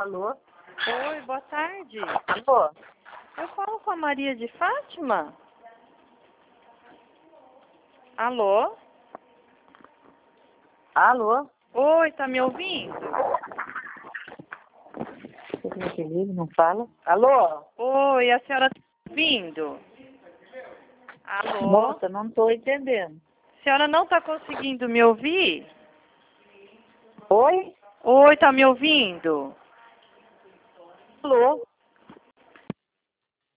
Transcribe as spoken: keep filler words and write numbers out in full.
Alô? Oi, boa tarde. Alô? Eu falo com a Maria de Fátima? Alô? Alô? Oi, tá me ouvindo? Você não fala? Alô? Oi, a senhora tá me ouvindo? Alô? Moça, não estou entendendo. A senhora não tá conseguindo me ouvir? Oi? Oi, tá me ouvindo? Alô?